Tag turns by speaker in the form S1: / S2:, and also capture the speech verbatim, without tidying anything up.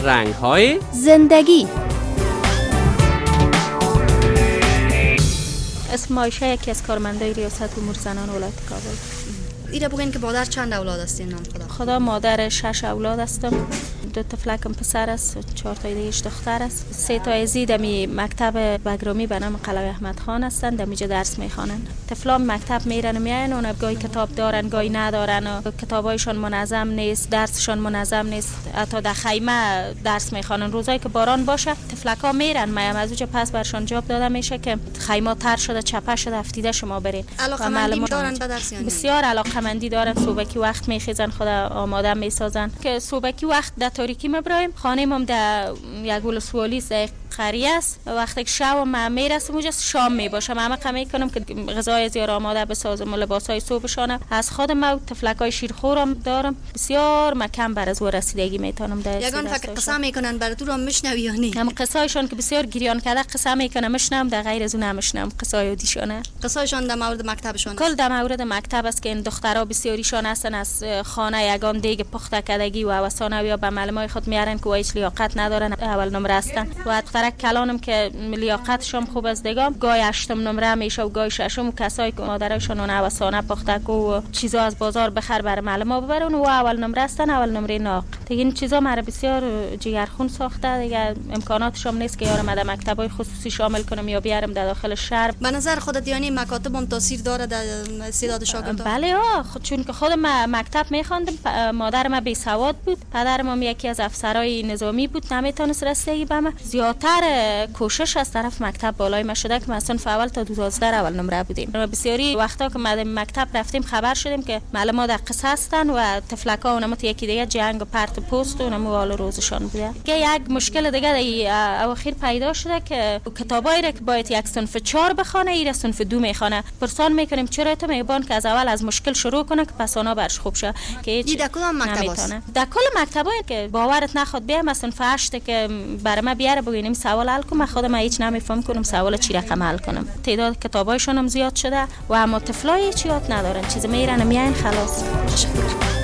S1: رنگ‌های
S2: زندگی.
S3: اسم مایشه، یکی از کارمندای ریاست امور زنان ولایت کابل.
S4: ایره بگین که مادر چند اولاد هستین نام خدا؟
S3: خدا مادر شش اولاد هستم. دو تا فلکم پسر است، چهار تا دیگه‌اش دختر است. سه تا ازی دمی مکتب بگرامی به نام قلعه احمد خان هستند، دمیجا درس میخوانند. طفلان مکتب میرن و میاین، اون گاهی کتاب دارن گاهی ندارن و کتابایشون منظم نیست، درسشون منظم نیست. حتی در خیمه درس میخوانن. روزایی که باران باشه طفلکا میرن، میام از اونجا پس برشون جواب داده میشه که خیمه تر شده، چپه شده، افتیده، شما برین.
S4: علاقه‌مندی دارن به درس یعنی؟
S3: بسیار علاقه‌مندی دارن. صبحکی وقت میخیزن، خدا آماده میسازن که صبحکی وقت در تاریکی مبرایم. خانه مم در یک ولسوالی قریه است. وقتی که شب ما میرسم اونجا شام میباشم، همه کمی کنم که غذای زیاد آماده بسازم و لباسای صبحشانه از خودم و طفلکای شیرخورم دارم. بسیار مکم بر از رسیدگی میتونم در
S4: یگان فقط قصه میکنن برای تو رو میشنوی یا نه؟
S3: هم قصه‌شون که بسیار گریان کرده قصه میکنه میشنم، در غیر از اون نمیشنم قصه دیشونه.
S4: قصه‌شون در مورد مکتبشون
S3: کل در مورد مکتب است که این دخترها بسیاریشان هستن از خانه یگان دیگه پخته کردگی و وسانه یا به معلمای خود میارن که هیچ لیاقت ندارن، اول نمره هستن و دخترک کلانم که لیاقتشون خوب از دیگه گای هشتم نمره میشه و گای ششم. کسایی که مادرشون اون وسانه پخته و چیزا از بازار بخر برای معلما ببرن و اول نمره هستن، اول نمره ناق. دیگه این چیزا مرا بسیار جگرخون ساخته. دیگه امکاناتشون نیست که یارم در مکتبای خصوصی شامل کنم یا بیارم در داخل شهر.
S4: به نظر خودت یعنی مکاتب هم تاثیر داره در استعداد شاگردان؟
S3: بله ها، خود چون که خودم مکتب میخواندم، مادرم بی سواد بود، پدرم هم یکی از افسرای نظامی بود، نمیتونست رسیدگی به من. زیادتر کوشش از طرف مکتب بالای ما شده که مثلا اول تا دوازده اول نمره بودیم. بسیاری وقتا که ما مکتب رفتیم خبر شدیم که معلما در قصه هستن و طفلکا اونم یکی دیگه جنگ و پرت پست و اونم حال روزشان بوده. که یک مشکل دیگه اواخیر پیدا شده که کتابایی را که باید یک صنف چهار بخونه ایره صنف دو میخونه. پرسان میکنیم چرا؟ تو میگن که از اول از مشکل شروع کنه که پس اونا برش خوب شه. که هیچ
S4: در کدام مکتب است؟
S3: در کل مکتبایی که باورت نخواد بیام مثلا هشت که برای ما بیاره بگینیم سوال حل کنم، خودم هیچ نمیفهم کنم سوال چی رقم حل کنم. تعداد کتابایشون هم زیاد شده و اما طفلای هیچ یاد ندارن، چیز میرن میاین خلاص.
S4: تشکر.